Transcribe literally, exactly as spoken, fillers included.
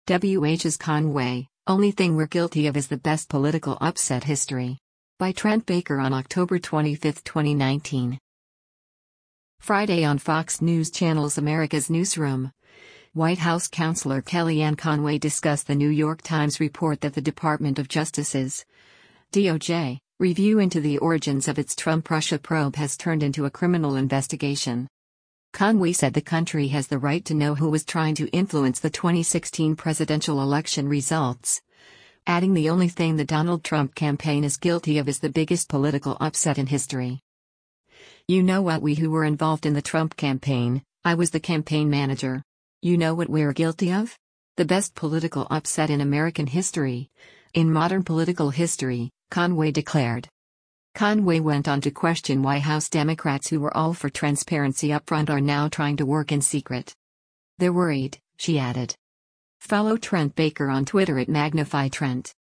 W H's Conway, only thing we're guilty of is the best political upset history. By Trent Baker on October twenty-fifth, twenty nineteen. Friday on Fox News Channel's America's Newsroom. White House Counselor Kellyanne Conway discussed the New York Times report that the Department of Justice's D O J review into the origins of its Trump-Russia probe has turned into a criminal investigation. Conway said the country has the right to know who was trying to influence the twenty sixteen presidential election results, adding the only thing the Donald Trump campaign is guilty of is the biggest political upset in history. You know what, we who were involved in the Trump campaign, I was the campaign manager. You know what we're guilty of? The best political upset in American history. In modern political history, Conway declared. Conway went on to question why House Democrats who were all for transparency upfront are now trying to work in secret. They're worried, she added. Follow Trent Baker on Twitter at Magnify Trent.